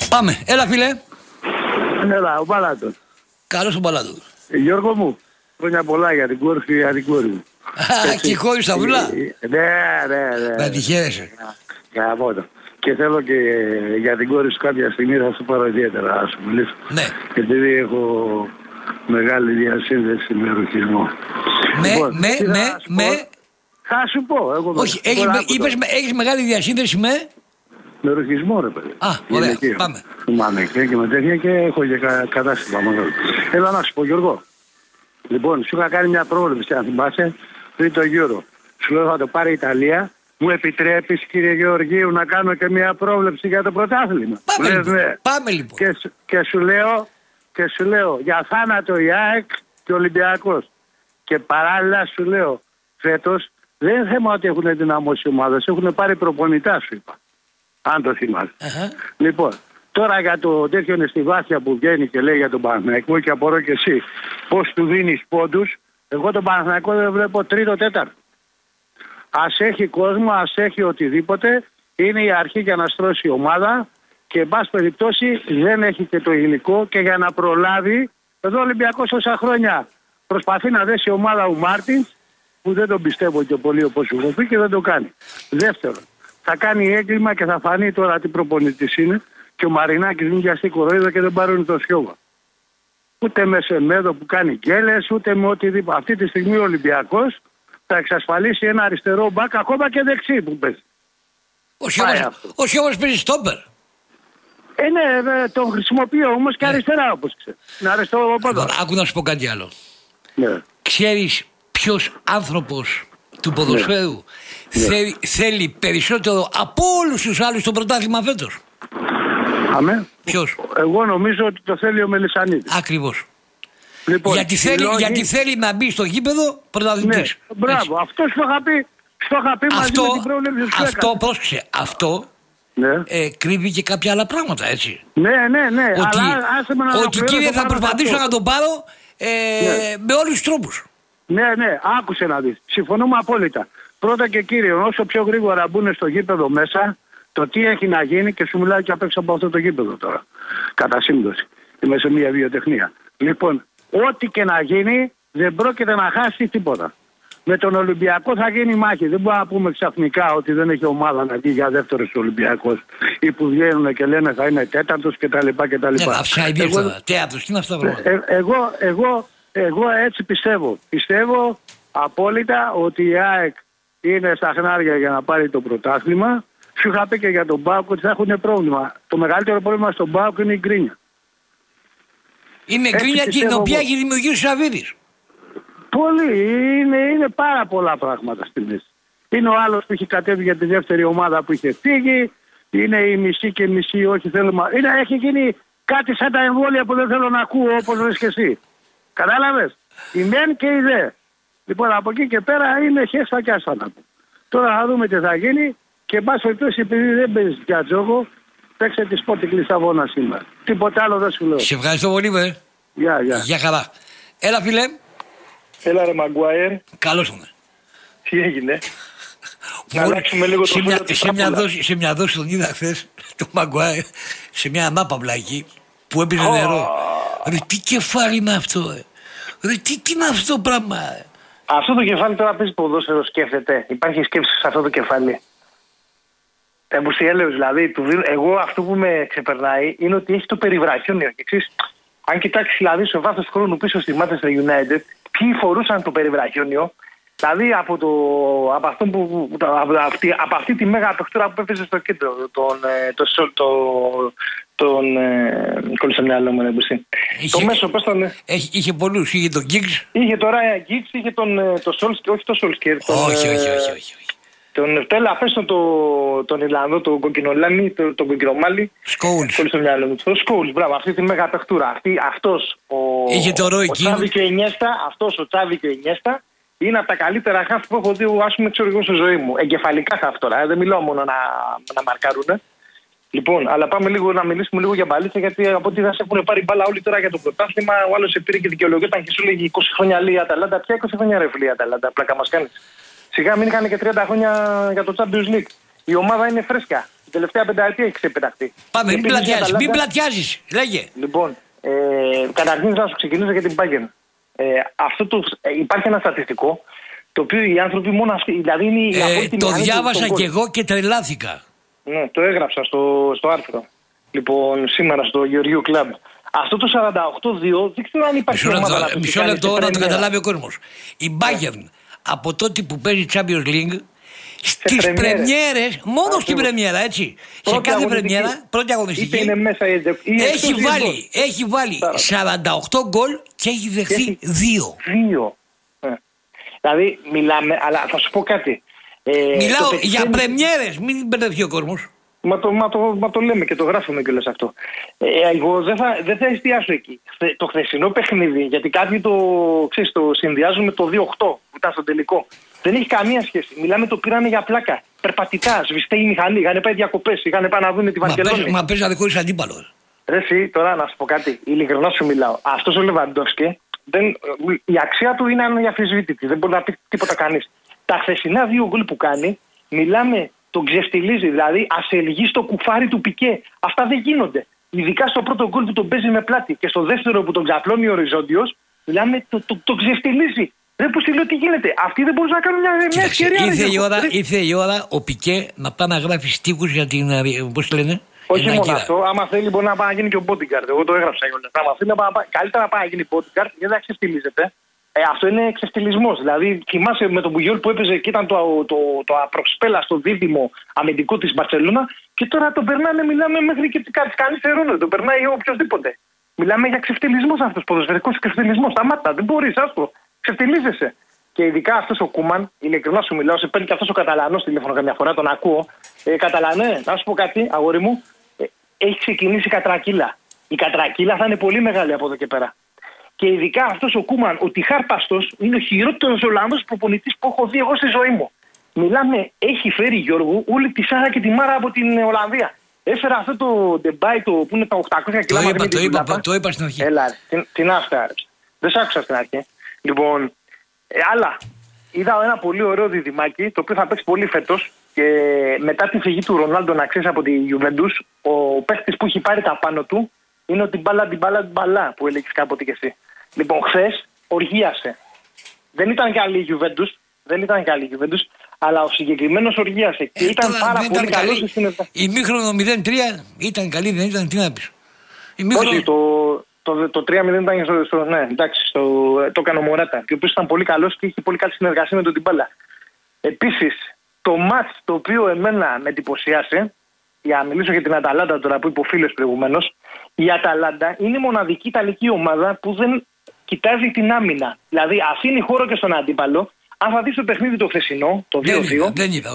Πάμε. Έλα, φίλε. Έλα, ο Μπαλάτος. Καλώς ο Μπαλάτος. Γιώργο μου, χρόνια πολλά για την κόρη σου, για την κόρη μου. Και η κόρη στα βουλά. Ναι. Να τη χαίρεσαι. Γαμώτο. Και θέλω και για την κόρη σου κάποια στιγμή θα σου πάρω ιδιαίτερα να σου μιλήσω. Ναι. Επειδή έχω μεγάλη διασύνδεση με ρουχισμό. Θα σου πω. Όχι, έχεις μεγάλη διασύνδεση με... Με ρουχισμό, ρε παιδί. Α, ωραία, πάμε. Θυμάμαι και με τέτοια και έχω και κατάστημα μεγάλο. Έλα να σου πω, Γιώργο. Λοιπόν, σου είχα κάνει μια πρόβλεψη, αν θυμάσαι, πριν το Euro. Σου λέω θα το πάρει η Ιταλία. Μου επιτρέπεις, κύριε Γεωργίου, να κάνω και μια πρόβλεψη για το πρωτάθλημα? Πάμε λοιπόν. Και σου λέω για θάνατο η ΑΕΚ και ο Ολυμπιακός. Και παράλληλα σου λέω, φέτος δεν είναι θέμα ότι έχουν δυναμώσει ομάδες, έχουν πάρει προπονητά, σου είπα. Αν το θυμάσαι. Λοιπόν, τώρα για το τέτοιο είναι στη βάθεια που βγαίνει και λέει για τον Παναθηναϊκό και απορώ και εσύ πώς του δίνεις πόντους. Εγώ τον Παναθηναϊκό δεν βλέπω τρίτο, τέταρτο. Ας έχει κόσμο, ας έχει οτιδήποτε. Είναι η αρχή για να στρώσει η ομάδα και εν πάση περιπτώσει δεν έχει και το υλικό και για να προλάβει. Εδώ ο Ολυμπιακός τόσα χρόνια προσπαθεί να δέσει η ομάδα ο Μάρτινς, που δεν τον πιστεύω και πολύ όπως σου έχω πει και δεν το κάνει. Δεύτερον, θα κάνει έγκλημα και θα φανεί τώρα τι προπονητής είναι και ο Μαρινάκης μην πιαστεί κοροϊδό και δεν πάρουν το Σιώβα. Ούτε με Σεμέδο που κάνει γκέλες, ούτε με οτιδήποτε. Αυτή τη στιγμή ο Ολυμπιακός θα εξασφαλίσει ένα αριστερό μπακ, ακόμα και δεξί που παίζει. Ο Σιώβας παίζει στόπερ. Ναι, τον χρησιμοποιώ όμως και αριστερά όπως ξέρεις. Είναι αριστερό πόδο. Άκου να σου πω κάτι άλλο. Ναι. Ξέρεις ποιος άνθρωπος του ποδοσφαίρου θέλει περισσότερο από όλους τους άλλους στο πρωτάθλημα φέτος? Αμέ. Ποιος? Εγώ νομίζω ότι το θέλει ο Μελισσανίδης. Ακριβώς. Λοιπόν, γιατί θέλει να μπει στο γήπεδο πρωταθλητής. Ναι, μπράβο. Αυτό σου είχα πει μαζί με την πρόβλεψη σου. Αυτό, πρόσεξε. Αυτό κρύβει και κάποια άλλα πράγματα, έτσι. Ναι. Ότι κύριε θα προσπαθήσω να το πάρω με όλους τους τρόπους. Ναι, άκουσε να δεις. Συμφωνούμε απόλυτα. Πρώτα και κύριο, όσο πιο γρήγορα μπουν στο γήπεδο μέσα, το τι έχει να γίνει και σου μιλάω και απ' έξω από αυτό το γήπεδο τώρα. Κατά σύμπτωση. Είμαι σε μια βιοτεχνία. Λοιπόν, ό,τι και να γίνει δεν πρόκειται να χάσει τίποτα. Με τον Ολυμπιακό θα γίνει μάχη. Δεν μπορούμε να πούμε ξαφνικά ότι δεν έχει ομάδα να βγει για δεύτερος Ολυμπιακός ή που βγαίνουν και λένε θα είναι τέταρτος κτλ. Ναι, αυτά είναι τέταρτος. Τι είναι αυτά τα πράγματα. Εγώ έτσι πιστεύω. Πιστεύω απόλυτα ότι η ΑΕΚ είναι στα χνάρια για να πάρει το πρωτάθλημα. Σου είχα πει και για τον ΠΑΟΚ ότι θα έχουν πρόβλημα. Το μεγαλύτερο πρόβλημα στον ΠΑΟΚ είναι η γκρίνια. Είναι γκρίνια την οποία έχει δημιουργήσει ο Σαββίδης. Πολύ. Είναι πάρα πολλά πράγματα στη μέση. Είναι ο άλλος που έχει κατέβει για τη δεύτερη ομάδα που είχε φύγει. Είναι η μισή και η μισή όχι θέλουμε. Έχει γίνει κάτι σαν τα εμβόλια που δεν θέλω να ακούω όπως λες και εσύ. Κατάλαβες. Η μεν και η δε. Λοιπόν από εκεί και πέρα είναι χέστα και άστα να πω. Τώρα θα δούμε τι θα γίνει και εν πάση περιπτώσει επειδή δεν παίζεις πια τζόγο, παίξε τη Sporting Λισαβόνα σήμερα. Τίποτα άλλο δεν σου λέω. Σε ευχαριστώ πολύ με. Γεια χαρά. Έλα φίλε. Έλα ρε Μαγκουάιερ. Καλώς ήρθατε. Τι έγινε? Να αλλάξουμε λίγο το σε μια δόση τον είδα χθες το Μαγκουάιερ σε μια ανάπαυλα εκεί που έπινε νερό. Ρε τι κεφάλι είναι αυτό ρε τι είναι αυτό το πράγμα. Αυτό το κεφάλι τώρα παίζει ποδόσφαιρο, σκέφτεται. Υπάρχει σκέψη σε αυτό το κεφάλι. Εμπουσιέλεος δηλαδή. Εγώ αυτό που με ξεπερνάει είναι ότι έχει το περιβραχιόνιο. Και ξέρεις, αν κοιτάξει δηλαδή σε βάθος χρόνου πίσω στη Manchester United, ποιοι φορούσαν το περιβραχιόνιο. Δηλαδή από αυτή τη μέγα παιχτούρα που έπαιζε στο κέντρο, τον κόλλησε μυαλό μου, το μέσο, πώς θα είναι. Είχε πολλούς, είχε τον Giggs. Είχε το Ryan Giggs, είχε τον Solskjaer, όχι τον Solskjaer. Όχι. Τον Τέλα, πες τον Ιρλανδό, τον κοκκινολάνη, τον κοκκινομάλι. Σκόουλς. Κόλλησε το μυαλό μου. Το Σκόουλς, μπράβο, αυτή τη μέγα παιχτούρα. Αυτός είχε το Roy Keane. Αυτός ο Τσάβι και ο Ινιέστα. Είναι από τα καλύτερα χαφ που έχω δει, ας πούμε, ξέρω εγώ στη ζωή μου. Εγκεφαλικά χαφ τώρα. Δεν μιλάω μόνο να μαρκάρουν. Λοιπόν, αλλά πάμε λίγο να μιλήσουμε λίγο για μπαλίτσα, γιατί από ό,τι θα σε έχουν πάρει μπάλα όλοι τώρα για το πρωτάθλημα. Ο άλλος σε πήρε και δικαιολογόταν και σου λέγει 20 χρόνια λέει Αταλάντα. Ποια 20 χρόνια ρε φίλε Αταλάντα, πλάκα μας κάνει. Σιγά μην είχαν και 30 χρόνια για το Champions League. Η ομάδα είναι φρέσκα. Την τελευταία πενταετία έχει ξεπεταχτεί. Πάμε, μην πλατιάζεις. Λέγε. Λοιπόν, καταρχήν θα σου ξεκινήσω για την Bayern. Υπάρχει ένα στατιστικό το οποίο οι άνθρωποι μόνο αυτοί. Δηλαδή είναι το διάβασα κι εγώ και τρελάθηκα. Ναι, το έγραψα στο άρθρο. Λοιπόν, σήμερα στο Γεωργίου Κλαμπ. Αυτό το 48-2 δεν ξέρω αν υπάρχει ομάδα. Μισό λεπτό να το καταλάβει ο κόσμος. Η Bayern από τότε που παίζει Champions League στις πρεμιέρες, μόνο στην πρεμιέρα, έτσι. Σε κάθε πρεμιέρα, πρώτη αγωνιστική, έχει βάλει 48 γκολ και έχει δεχθεί 2. Δηλαδή, μιλάμε, αλλά θα σου πω κάτι. Μιλάω για πρεμιέρες, μην μπερδευτεί ο κόσμος. Μα το λέμε και το γράφουμε κιόλας αυτό. Εγώ δεν θα εστιάσω εκεί. Το χθεσινό παιχνίδι, γιατί κάποιοι το συνδυάζουν με το 2-8 που ήταν στο τελικό. Δεν έχει καμία σχέση. Μιλάμε, το πήρανε για πλάκα. Περπατητά, σβηστέ η μηχανή, είχαν πάει διακοπές, είχαν πάει να δουν τη Βαρκελόνη. Μα παίζει αδικό αντίπαλο. Ρε εσύ, τώρα να σου πω κάτι. Ειλικρινά σου μιλάω. Αυτός ο Λεβαντόφσκι, η αξία του είναι αναμφισβήτητη. Δεν μπορεί να πει τίποτα κανείς. Τα χθεσινά 2 γκολ που κάνει, μιλάμε, τον ξεφτιλίζει. Δηλαδή, ασελγεί στο κουφάρι του Πικέ. Αυτά δεν γίνονται. Ειδικά στο πρώτο γκολ που τον παίζει με πλάτη και στο δεύτερο που τον ξαπλώνει ο οριζόντιος, μιλάμε, το ξεφτιλίζει. Δεν που λέω τι γίνεται. Αυτοί δεν μπορούν να κάνουν μια ευκαιρία. Ήρθε η ώρα ο Πικέ να πάει να γράφει στίχους για την. Πώς λένε. Όχι μόνο αυτό. Άμα θέλει, μπορεί να πάει να γίνει και ο bodyguard. Εγώ το έγραψα κιόλας. Άμα θέλει, καλύτερα να πάει να γίνει bodyguard γιατί δεν ξεφτιλίζεται. Αυτό είναι ξεφτιλισμός. Δηλαδή, θυμάσαι με τον Μπουγιόλ που έπαιζε και ήταν το απροσπέλαστο δίδυμο αμυντικό της Μπαρσελόνα και τώρα τον περνάνε, μιλάμε μέχρι και κάτι κάνει θερόνο. Τον περνάει οποιοδήποτε. Μιλάμε για ξεφτιλισμό αυτό, ποδοσφαιρικό ξεφτιλισμό. Σταμάτα, δεν μπορεί, άστο. Ξεφτιλίζεσαι. Και ειδικά αυτό ο Κούμαν, ειλικρινά σου μιλάω, σε παίρνει και αυτό ο Καταλανός τηλέφωνο καμιά φορά, τον ακούω. Καταλανέ, να σου πω κάτι, αγόρι μου, έχει ξεκινήσει η κατρακύλα. Η κατρακύλα θα είναι πολύ μεγάλη από εδώ και πέρα. Και ειδικά αυτός ο Κούμαν, ο τυχάρπαστος, είναι ο χειρότερος Ολλανδός προπονητής που έχω δει εγώ στη ζωή μου. Μιλάμε, έχει φέρει Γιώργο όλη τη Σάρα και τη Μάρα από την Ολλανδία. Έφερα αυτό το ντεμπάι που είναι τα 800 κιλά. Το είπα στην αρχή. Έλα, την άφησα. Δεν σ' άκουσα στην αρχή. Λοιπόν, αλλά είδα ένα πολύ ωραίο διδυμάκι το οποίο θα παίξει πολύ φέτος και μετά τη φυγή του Ρονάλντο, να ξέρεις, από τη Γιουβέντους, ο παίχτης που έχει πάρει τα πάνω του είναι ότι την μπάλα που έλεγες κάποτε και εσύ. Λοιπόν, χθες οργίασε. Δεν ήταν καλή η Γιουβέντους, αλλά ο συγκεκριμένος οργίασε. Και ήταν πάρα πολύ καλός στην συνεργασία. Η μήχρονο 0-3 ήταν καλή, δεν ήταν, τι να πεις. Όχι, το 3-0 ήταν το έκανε ο Μωράτα, και ο οποίος ήταν πολύ καλός και είχε πολύ καλή συνεργασία με τον Τιμπάλα. Επίσης, το μάτς το οποίο εμένα με εντυπωσίασε, για να μιλήσω για την Αταλάντα τώρα που είπε ο φίλος προηγουμένως, η Αταλάντα είναι η μοναδική ιταλική ομάδα που δεν κοιτάζει την άμυνα. Δηλαδή αφήνει χώρο και στον αντίπαλο. Αν θα δεις το παιχνίδι το χθεσινό, το 2-2,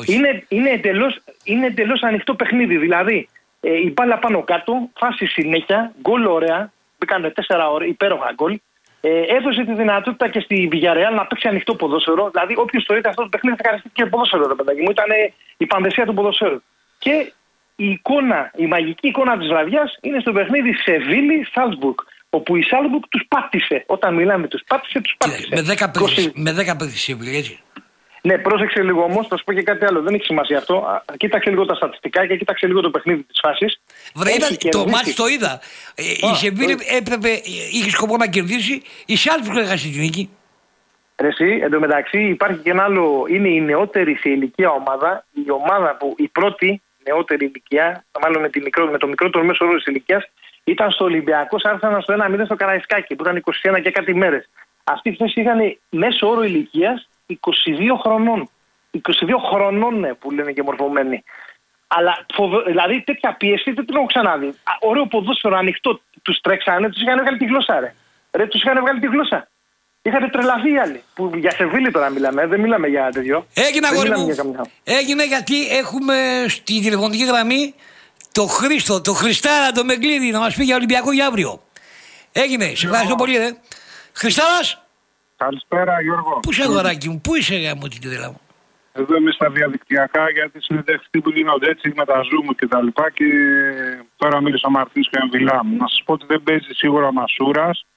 είναι εντελώς ανοιχτό παιχνίδι. Δηλαδή η μπάλα πάνω κάτω, φάση συνέχεια, γκολ ωραία, μπήκανε 4 ώρες, υπέροχα γκολ. Έδωσε τη δυνατότητα και στη Villarreal να παίξει ανοιχτό ποδόσφαιρο. Δηλαδή, όποιος το είδε αυτό το παιχνίδι θα χαριστεί και ποδόσφαιρο, ρε παιδάκι μου. Ήταν η πανδεσία του ποδοσφαίρου. Και η μαγική εικόνα της βραδιάς είναι στο παιχνίδι Σεβίλη-Σάλτσμπουργκ. Όπου η Σάλτσμπουργκ τους πάτησε. Όταν μιλάμε, τους πάτησε. Με 10 παίκτες, έτσι. Ναι, πρόσεξε λίγο όμως, θα σου πω και κάτι άλλο. Δεν έχει σημασία αυτό. Κοίταξε λίγο τα στατιστικά και κοίταξε λίγο το παιχνίδι της φάσης. Το μάτς το είδα. Η Σεβίλη είχε σκοπό να κερδίσει, η Σάλτσμπουργκ έχασε την νίκη. Εσύ, εντωμεταξύ υπάρχει και ένα άλλο. Είναι η νεότερη σε ηλικία ομάδα. Η ομάδα που η πρώτη νεότερη ηλικία, μάλλον με το μικρότερο μέσο όρο της ηλικίας, ήταν στο Ολυμπιακό, άρχισαν στο 1-0 στο Καραϊσκάκι, που ήταν 21 και κάτι μέρες. Αυτοί χθες είχαν μέσο όρο ηλικίας 22 χρονών. 22 χρονών που λένε και μορφωμένοι. Αλλά δηλαδή τέτοια πίεση δεν την έχω ξαναδεί. Ωραίο ποδόσφαιρο ανοιχτό, τους τρέξανε, τους είχαν βγάλει τη γλώσσα, ρε. Τους είχαν βγάλει τη γλώσσα. Είχατε τρελαθεί οι άλλοι. Που για Σεβίλη τώρα μιλάμε, δεν μιλάμε για τέτοιο. Έγινε, αγόρι μου. Έγινε, γιατί έχουμε στη τηλεφωνική γραμμή το Χρήστο, το Χριστάρα, το Μεγκλίδη, να μας πει για Ολυμπιακό για αύριο. Έγινε, σε ευχαριστώ πολύ, ρε. Χριστάρας. Καλησπέρα, Γιώργο. Πού είσαι, αγοράκι μου, πού είσαι, γάμο την τρέλα μου. Εδώ είμαι στα διαδικτυακά για τις συνεντεύξεις που γίνονται έτσι με τα Zoom και τα λοιπά. Και τώρα μίλησα ο Μαρτίνς και Εμβιλά μου. Να σας πω ότι δεν παίζει σίγουρα ο Μασούρας.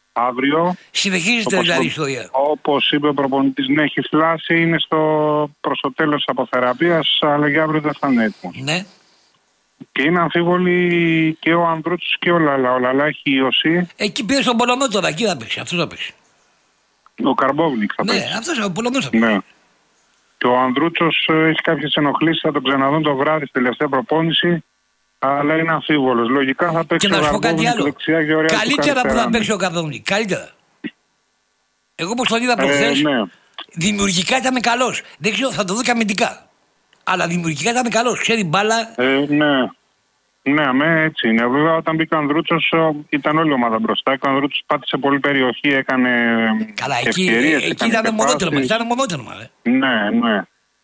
αύριο. Συνεχίζεται δηλαδή η ιστορία. Όπως είπε ο προπονητής, ναι, έχει θλάσει, είναι προς το τέλος της αποθεραπείας, αλλά για αύριο δεν θα είναι έτοιμος. Ναι. Και είναι αμφίβολοι και ο Ανδρούτσος και ο Λαλά. Ο Λαλά έχει ιωσή. Εκεί πήρε στον Πολωνό τώρα, εκεί θα παίξει. Αυτός θα παίξει. Ο Καρμπόβνικ θα παίξει. Ναι, αυτός ο Πολωνός θα παίξει. Ναι. Και ο Ανδρούτσος έχει κάποιες ενοχλήσεις, θα τον ξαναδούν το βράδυ στη τελευταία προπόνηση. Αλλά είναι αμφίβολος. Λογικά θα παίξει. Και να σου πω κάτι άλλο. Δεξιά και ωραία. Καλύτερα που θα παίξει ο Καρμπόβνικ. Καλύτερα. Εγώ όπως τον είδα προχθές, ναι. Δημιουργικά ήταν καλός. Δεν ξέρω, θα το δω και αμυντικά. Αλλά δημιουργικά ήταν καλός. Ξέρει μπάλα. Ναι, έτσι είναι. Βέβαια, όταν μπήκε ο Ανδρούτσος, ήταν όλη η ομάδα μπροστά. Και ο Ανδρούτσος πάτησε πολύ περιοχή, έκανε. Καλά, εκεί ήταν μονότερμα. Ναι.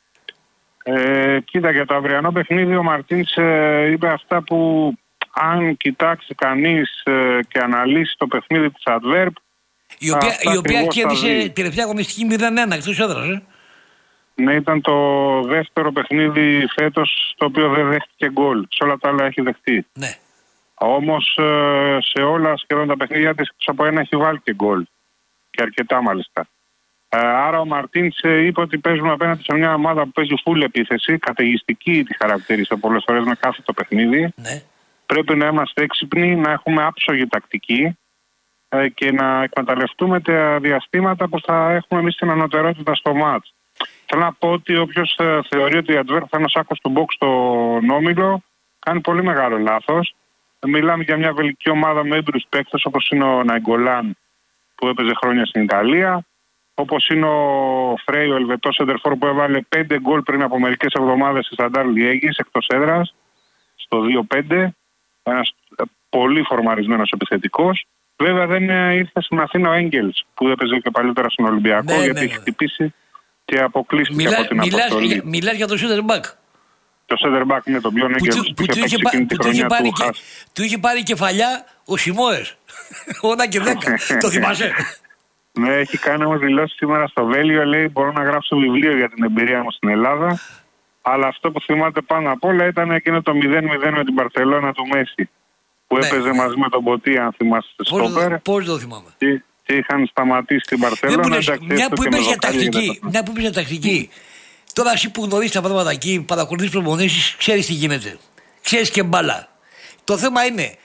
Κοίτα, για το αυριανό παιχνίδι ο Μαρτίνς είπε αυτά που αν κοιτάξει κανείς και αναλύσει το παιχνίδι της Adverb, η οποία κέρδισε τελευταία αγωνιστική 0-1 εκτός έδρας. Ναι, ήταν το δεύτερο παιχνίδι φέτος στο οποίο δεν δέχτηκε γκολ. Σε όλα τα άλλα έχει δεχτεί. Ναι. Όμως σε όλα σχεδόν τα παιχνίδια της από ένα έχει βάλει και γκολ. Και αρκετά μάλιστα. Άρα ο Μαρτίνς είπε ότι παίζουμε απέναντι σε μια ομάδα που παίζει full επίθεση, καταιγιστική τη χαρακτήρισε πολλές φορές με κάθε το παιχνίδι. Ναι. Πρέπει να είμαστε έξυπνοι, να έχουμε άψογη τακτική και να εκμεταλλευτούμε τα διαστήματα που θα έχουμε εμείς την ανωτερότητα στο μάτς. Θέλω να πω ότι όποιος θεωρεί ότι η Adverb θα είναι ο σάκος του box στον όμιλο, κάνει πολύ μεγάλο λάθος. Μιλάμε για μια βελική ομάδα με έμπειρους παίκτες όπως είναι ο Ναϊγκολάν που έπαιζε χρόνια στην Ιταλία, όπως είναι ο Φρέι, ο Ελβετός σεντερφόρ που έβαλε 5 γκολ πριν από μερικές εβδομάδες στη Σταντάρ Λιέγης εκτός έδρας, στο 2-5. Ένας πολύ φορμαρισμένος επιθετικός. Βέβαια δεν ήρθε στην Αθήνα ο Έγγελς που έπαιζε και παλιότερα στον Ολυμπιακό, γιατί έχει χτυπήσει και αποκλείστηκε από την αποστολή. Μιλάς για το center back. Το center back είναι το πιο Έγγελς που είχε παίξει εκείνη τη χρονιά του είχε πάρει κεφαλιά ο Σιμόες. 8 και 10. Το θυμάσαι? Ναι, έχει κάνει όμως δηλώσει σήμερα στο Βέλγιο. Λέει: μπορώ να γράψω βιβλίο για την εμπειρία μου στην Ελλάδα. Αλλά αυτό που θυμάται πάνω απ' όλα ήταν εκείνο το 0-0 με την Μπαρσελόνα του Μέση. Που έπαιζε μαζί με τον Ποτί, αν θυμάστε, στο Στόπερ. Πώς το θυμάμαι. Και είχαν σταματήσει την Μπαρσελόνα. Μια που είπες για τακτική. Τώρα εσύ που γνωρίζεις τα πράγματα εκεί, παρακολουθείς προπονήσεις, ξέρεις τι γίνεται. Ξέρεις και μπάλα. Το θέμα είναι.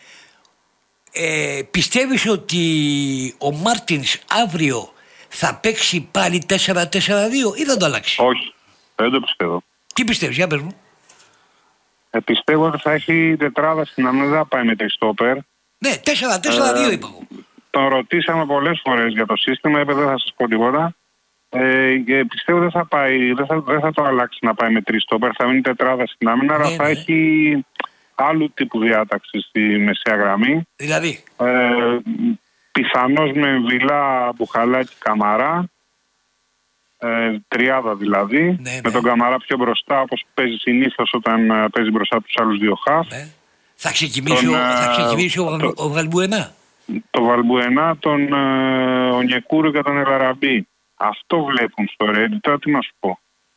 Πιστεύεις ότι ο Μάρτινς αύριο θα παίξει πάλι 4-4-2 ή θα το αλλάξει? Όχι, δεν το πιστεύω. Τι πιστεύεις, για πες μου. Πιστεύω ότι θα έχει τετράδα στην αμυντική, πάει με τριστόπερ. Ναι, 4-4-2 είπα εγώ. Τον ρωτήσαμε πολλές φορές για το σύστημα, είπε δεν θα σας πω τίποτα. Πιστεύω δεν θα πάει, δεν θα το αλλάξει να πάει με τριστόπερ, θα μείνει τετράδα στην άμυνα, αλλά θα έχει άλλου τύπου διάταξη στη μεσαία γραμμή. Δηλαδή. Πιθανώς με Βιλά, Μπουχαλάκη, Καμαρά. Τριάδα δηλαδή. Ναι. Με τον Καμαρά πιο μπροστά, όπως παίζει συνήθως όταν παίζει μπροστά τους άλλους δύο χαφ. Ναι. Θα ξεκινήσει ο Βαλμπουενά. Το Βαλμπουενά, τον Ονιεκούρου και τον Ελαραμπή. Αυτό βλέπουν στο Ρέντι. Τώρα τι να σου πω.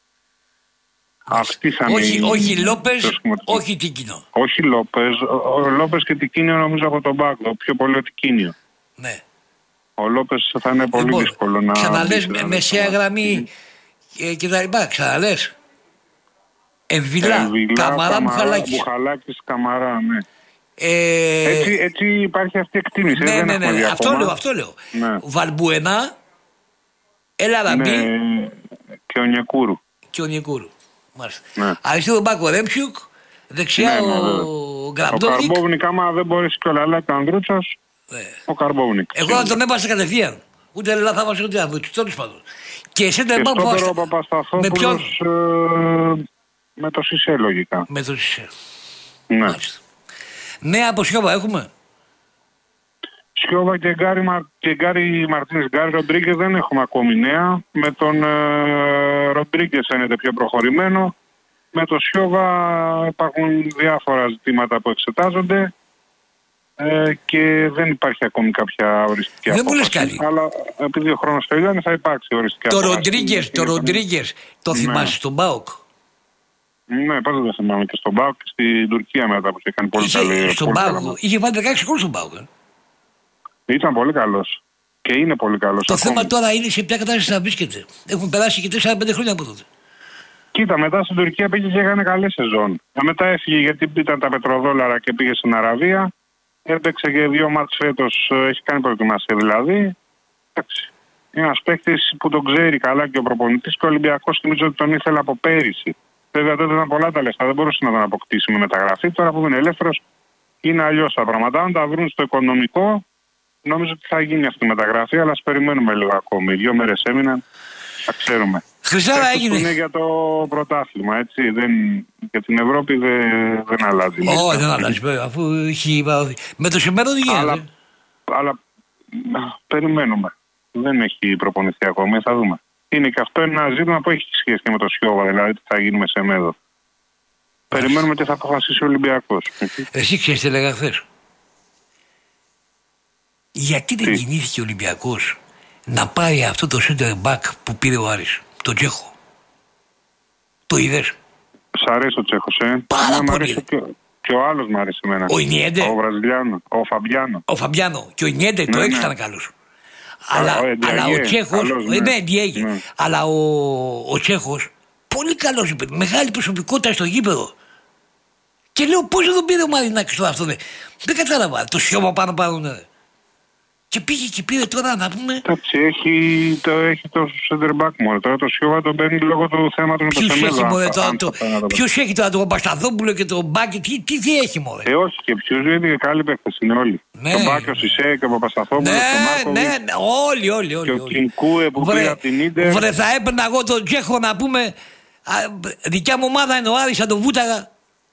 Όχι Λόπες, όχι Τικίνιο. Όχι Λόπες. Ο Λόπες και Τικίνιο νομίζω από τον πάγκο. Πιο πολύ ο Τικίνιο. Ναι. Ο Λόπες θα είναι πολύ δύσκολο να. Ξαναλές μεσαία γραμμή και τα λοιπά. Ξαναλές. Εμβιλά, Καμαρά, Μπουχαλάκης, Καμαρά, ναι. Έτσι υπάρχει αυτή η εκτίμηση. Ναι. Αυτό λέω. Ναι. Βαλμπουενά, Ελαραμπή. Ναι. Και ο Νιεκούρου. Ναι. Αριστερό μπάκο Ρέμψιουκ, δεξιά ο Γκραμπτόβικ. Ο Καρμπόβνικ, άμα δεν μπορείς και ο Λαλάκη ο Ανδρούτσος, ο Καρμπόβνικ. Εγώ θα τον έβασα κατευθείαν. Ούτε Λαλά θα βάζω ούτε Ανδρούτσος, τέλος πάντων. Και εσέντε μπάκο ο Παπασταθόπουλος με το Σισέ λογικά. Με το Σισέ. Ναι. Νέα από Σιώβα έχουμε. Σιώβα και Γκάρι Μαρτίνες. Γκάρι Ροντρίγκες δεν έχουμε ακόμη νέα. Με τον Ροντρίγκες φαίνεται πιο προχωρημένο. Με τον Σιώβα υπάρχουν διάφορα ζητήματα που εξετάζονται και δεν υπάρχει ακόμη κάποια οριστική απόφαση. Δεν μου λες κάτι. Αλλά επειδή ο χρόνος τελειώνει θα υπάρξει οριστική απόφαση. Το Ροντρίγκες το θυμάσαι στον ΠΑΟΚ? Ναι, πάντα δεν θυμάμαι και στον ΠΑΟΚ και στην Τουρκία μετά που είχε κάνει πολύ καλή. Στον ΠΑΟΚ είχε βάλει 16 γκολ στον ΠΑΟΚ. Ήταν πολύ καλός. Και είναι πολύ καλός. Το θέμα τώρα είναι σε ποια κατάσταση θα βρίσκεται. Έχουν περάσει και 4-5 χρόνια από τότε. Κοίτα, μετά στην Τουρκία πήγε και έκανε καλές σεζόν. Μετά έφυγε γιατί ήταν τα πετροδόλαρα και πήγε στην Αραβία. Έπαιξε και 2 μάτς φέτος, έχει κάνει προετοιμασία δηλαδή. Εντάξει. Είναι ένας παίκτης που τον ξέρει καλά και ο προπονητής και ο Ολυμπιακός νομίζω ότι τον ήθελε από πέρυσι. Βέβαια τότε ήταν πολλά τα λεφτά, δεν μπορούσε να τον αποκτήσει με μεταγραφή. Τώρα που είναι ελεύθερος είναι αλλιώς τα πράγματα. Αν τα βρουν στο οικονομικό, νομίζω ότι θα γίνει αυτή η μεταγραφή, αλλά ας περιμένουμε λίγο ακόμη. 2 μέρες έμειναν, θα ξέρουμε. Χριστάρα έγινε. Είναι για το πρωτάθλημα, έτσι. Για την Ευρώπη δεν αλλάζει. Όχι, δεν αλλάζει. Αφού έχει. Με το σημερινό δεν γίνεται. Αλλά περιμένουμε. Δεν έχει προπονηθεί ακόμη, θα δούμε. Είναι και αυτό ένα ζήτημα που έχει σχέση και με το Σιώβα, δηλαδή τι θα γίνει με Σεμέδο. Περιμένουμε τι θα αποφασίσει ο Ολυμπιακός. Εσύ ξέρεις τι έλεγα χθες. Γιατί δεν κινήθηκε ο Ολυμπιακός να πάρει αυτό το center back που πήρε ο Άρης, τον Τσέχο? Το είδες? Σ' αρέσει ο Τσέχος, Πάρα πολύ. Και ο άλλος μου άρεσε εμένα. Ο Ινιέντε. Ο Βραζιλιάνο. Ο Φαμπιάνο. Και ο Ινιέντε το έξι ήταν καλός. Αλλά ο Τσέχος. Ναι, αλλά ο Τσέχος πολύ καλός, μεγάλη προσωπικότητα στο γήπεδο. Και λέω πώς δεν τον πήρε ο Μαρινάκης τώρα αυτό? Δεν κατάλαβα. Το Σιώμα πάνω. Και πήγε και πήρε τώρα να πούμε. Εντάξει, έχει το center back μόνο. Τώρα το Σιώβα τον παίρνει λόγω του θέματος με το Σεμέδο. Ποιος έχει τώρα τον Πασταθόπουλο και τον Μπάκη, τι έχει μωρέ? Όχι, και ποιος είναι και καλοί παίκτες είναι όλοι. Τον Μπάκη, ο Σισέ και ο Παπασταθόπουλο. Ναι, όλοι. Και ο Κινκούε που πήρε από την Ίντερ. Βρε, θα έπαιρνα εγώ τον Τσέχο να πούμε. Δικιά μου ομάδα είναι ο Άρης, θα τον βούταγα.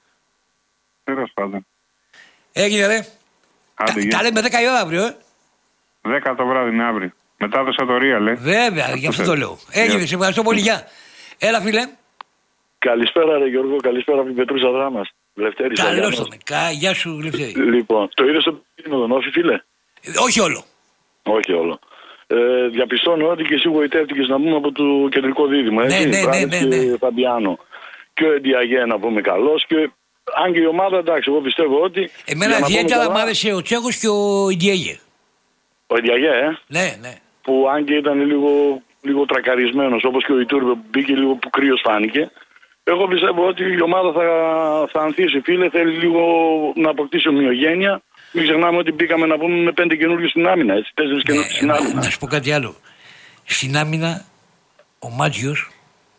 Τέλος πάντων. Έγινε ρε. Τα λέμε 10 η ώρα αύριο, 10 το βράδυ είναι αύριο. Μετά το Σατορία, λέει. Βέβαια, γι' αυτό το λέω. Έγινε, σε ευχαριστώ πολύ. Γεια. Έλα, φίλε. Καλησπέρα, ρε Γιώργο. Καλησπέρα από την Πετρούσα Δράμας. Λευτέρης. Καλώς τον. Γεια σου, Λευτέρη. Λοιπόν, το είδες στο πίνο, όχι, φίλε? Όχι όλο. Όχι όλο. Διαπιστώνω ότι και εσύ γοητεύτηκες να πούμε από το κεντρικό δίδυμο. Ναι. Φαμπιάνο. Και ο Εντιαγέ να πούμε καλός. Και αν και η ομάδα, εντάξει, εγώ πιστεύω ότι. Εμένα ιδιαίτερα μου άρεσε ο Τσέχος και ο Εντιαγέ. Ο Εντιαγέ, Ναι. Που αν και ήταν λίγο τρακαρισμένος, όπως και ο Ιτούρμπε που μπήκε λίγο που κρύος φάνηκε. Εγώ πιστεύω ότι η ομάδα θα ανθίσει, φίλε. Θέλει λίγο να αποκτήσει ομοιογένεια. Μην ξεχνάμε ότι μπήκαμε να πούμε με 5 καινούριους στην άμυνα, έτσι. 4 καινούριους στην άμυνα. Να σου πω κάτι άλλο. Στην άμυνα ο Μάτζιος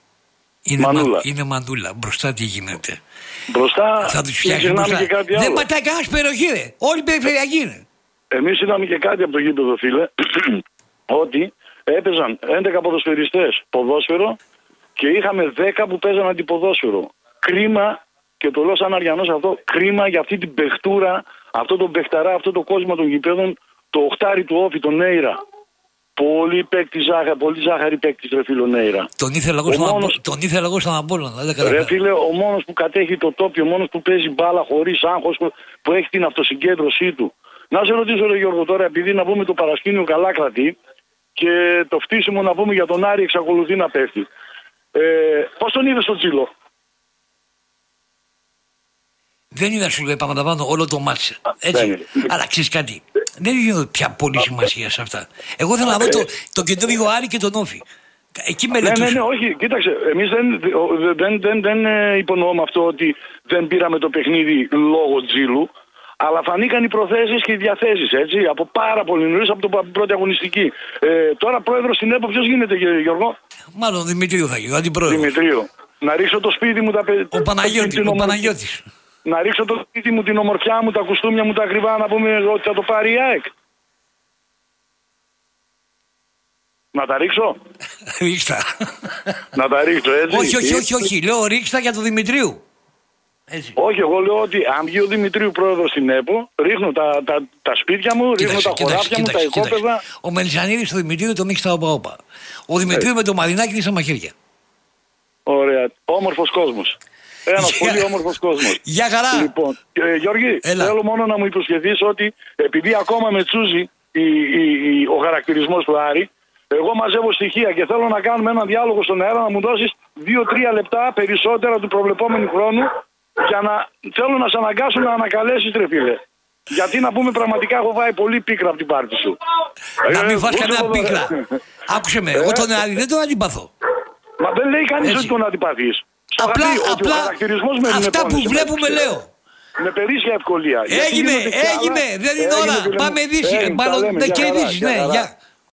είναι μαντούλα. Μπροστά τι γίνεται? Μπροστά θα τους φτιάξει μπροστά. Και κάτι άλλο. Δεν πατάει κανένας περιοχή, ρε. Όλη περιφερειακή είναι. Εμείς είδαμε και κάτι από το γήπεδο, φίλε. Ότι έπαιζαν 11 ποδοσφαιριστές ποδόσφαιρο και είχαμε 10 που παίζαν αντιποδόσφαιρο. Κρίμα, και το λέω σαν Αριανός αυτό, κρίμα για αυτή την παιχτούρα, αυτό το παιχταρά, αυτό το κόσμο των γηπέδων, το οχτάρι του Όφη, τον Νέιρα. Πολύ ζάχαρη παίκτη, ρε φίλο Νέιρα. Τον ήθελα εγώ στον Απόλλωνα. Ρε φίλε, ο μόνος που κατέχει το τόπιο, ο μόνος που παίζει μπάλα χωρίς άγχος, που έχει την αυτοσυγκέντρωσή του. Να σε ρωτήσω, ρε Γιώργο, τώρα, επειδή να πούμε το παρασκήνιο καλά κρατεί και το φτύσιμο να πούμε για τον Άρη εξακολουθεί να πέφτει. Πώς τον είδες στον Τσίλο? Δεν είναι, σου λέει, επαναλαμβάνω όλο το μάτς. Έτσι. Αλλά ξέρεις κάτι, δεν έχει πια πολύ σημασία σε αυτά. Εγώ θέλω να δω το κεντρικό Άρη και τον Όφη. Εκεί μελετούσα. Ναι, όχι, κοίταξε. Εμείς δεν υπονοούμε αυτό ότι δεν πήραμε το παιχνίδι λόγω Τζίλου. Αλλά φανήκαν οι προθέσεις και οι διαθέσεις, έτσι, από πάρα πολύ νωρίς, από την πρώτη αγωνιστική. Τώρα πρόεδρος στην ΕΠΟ ποιος γίνεται, Γιώργο? Μάλλον Δημητρίου θα γίνει, αντιπρόεδρος. Δημητρίου. Να ρίξω το σπίτι μου ο Παναγιώτης. Να ρίξω το σπίτι μου, την ομορφιά μου, τα κουστούμια μου, τα ακριβά, να πούμε ότι θα το πάρει η ΑΕΚ. Να τα ρίξω? Ρίξτα. Να τα ρίξω, έτσι. Όχι. Λέω ρίξτα για το Δημητρίου. Έτσι. Όχι, εγώ λέω ότι αν βγει ο Δημητρίου πρόεδρος στην ΕΠΟ, ρίχνω τα σπίτια μου, ρίχνω τα χωράφια μου, τα οικόπεδα. Ο Μελισανίδης του Δημητρίου τον έχει στα όπα. Ο Δημητρίου με το Μαρινάκι είναι στα μαχαίρια. Ωραία. Όμορφος κόσμος. Ένας πολύ όμορφος κόσμος. Γεια χαρά. Λοιπόν, Γιώργη, θέλω μόνο να μου υποσχεθείς ότι επειδή ακόμα με τσούζει ο χαρακτηρισμός του Άρη, εγώ μαζεύω στοιχεία και θέλω να κάνουμε έναν διάλογο στον αέρα, να μου δώσεις 2-3 λεπτά περισσότερα του προβλεπόμενου χρόνου. Για να θέλω να σε αναγκάσω να ανακαλέσεις, ρε φίλε. Γιατί να πούμε πραγματικά, έχω βάει πολύ πίκρα από την πάρτι σου. Να μην φας κανένα πίκρα. Άκουσε με, εγώ τον Άρη δεν τον αντιπαθώ. Μα δεν λέει κανείς ότι τον αντιπαθείς. Απλά αυτά που βλέπουμε λέω. Με περίσσια ευκολία. Έγινε, δεν είναι ώρα. Πάμε Δύση. Μάλλον δεν κερδίσεις, ναι, γεια.